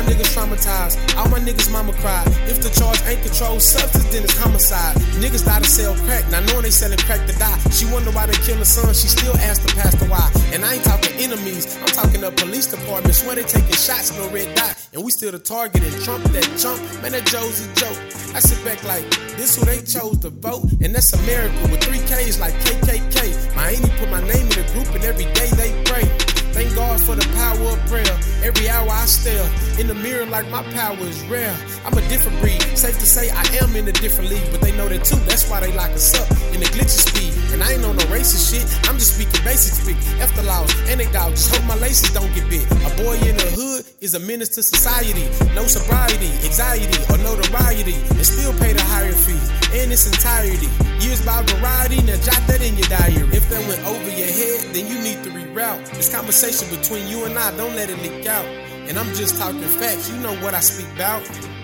niggas traumatized, all my niggas mama cried. If the charge ain't controlled substance, then it's homicide. Niggas die to sell crack, now knowing they selling crack to die. She wonder why they kill her son, she still asked the pastor why. And I ain't talking enemies, I'm talking the police department. Swear they taking shots, no red dot, and we still the target. And Trump, that chump, man, that Joe's a joke. I sit back like, this who they chose to vote, and that's America with 3 K's like KKK. My auntie put my name in the group, and every day they pray. Thank God for the power of prayer. Every hour I stare in the mirror like my power is rare. I'm a different breed. Safe to say I am in a different league, but they know that too. That's why they lock us up in the glitchy speed. And I ain't on no racist shit. I'm just speaking basic speak. F the laws and they dog. Just hope my laces don't get bit. A boy in the hood is a menace to society. No sobriety, anxiety, or notoriety, and still pay the higher fee in its entirety. Years by variety. Now jot that in your diary. If that went over your head, then you need to reroute this conversation between you and I. Don't let it leak out. And I'm just talking facts. You know what I speak about.